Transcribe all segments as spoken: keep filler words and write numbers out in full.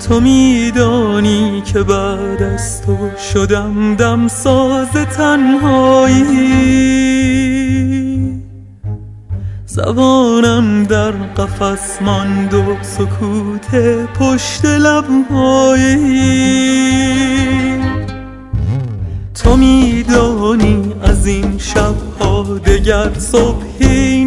تو میدانی که بعد از تو شدم دمساز تنهایی، زبانم در قفس ماند و سکوت پشت لبهایی. تو میدانی از این شبها دگر صبحی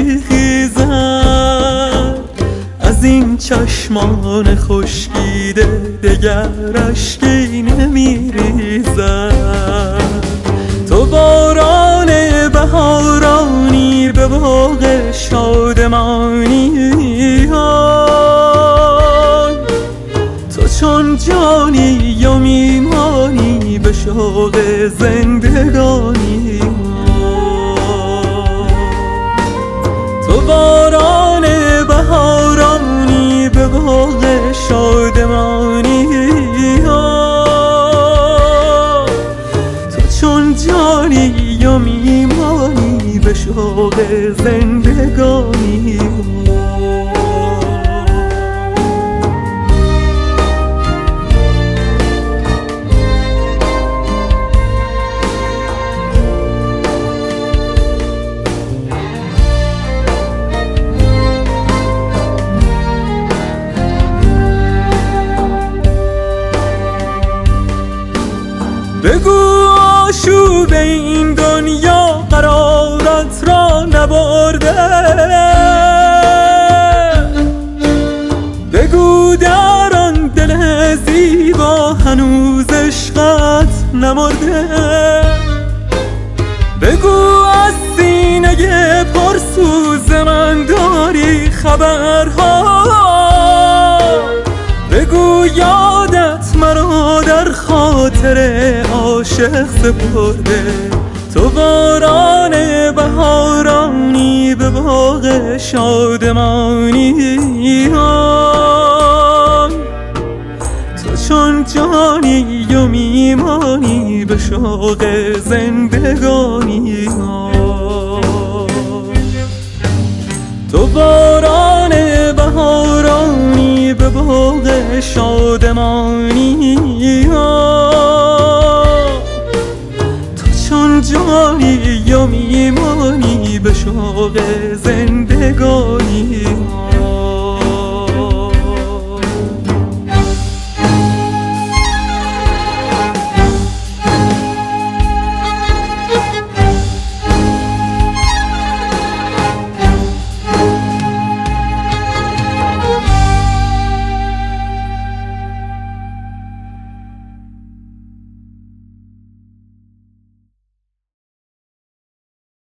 نمیخیزد، از این چشمان خشکیده دگر اشکی نمیریزد. تو باران بهارانی به باغ شادمانی های، تو چون جانی و میمانی به شوق زندگانی. تو باران بهارانی به باغ شادمانی ها، تو چون جانی و میمانی به شوق زندگانی. بگو آشوب این دنیا قرارت را نبرده، بگو در آن دل زیبا هنوز عشقت نمرده، بگو از سینه پرسوز من داری خبرها، بگو یادت مرا در خاطر عاشق سپرده. تو باران بهارانی به باغ شادمانی ها، تو چون جانی و میمانی به شوق زندگانی ها. تو باران بهارانی به باغ شادمانی ها، تو چون جانی و میمانی به شوق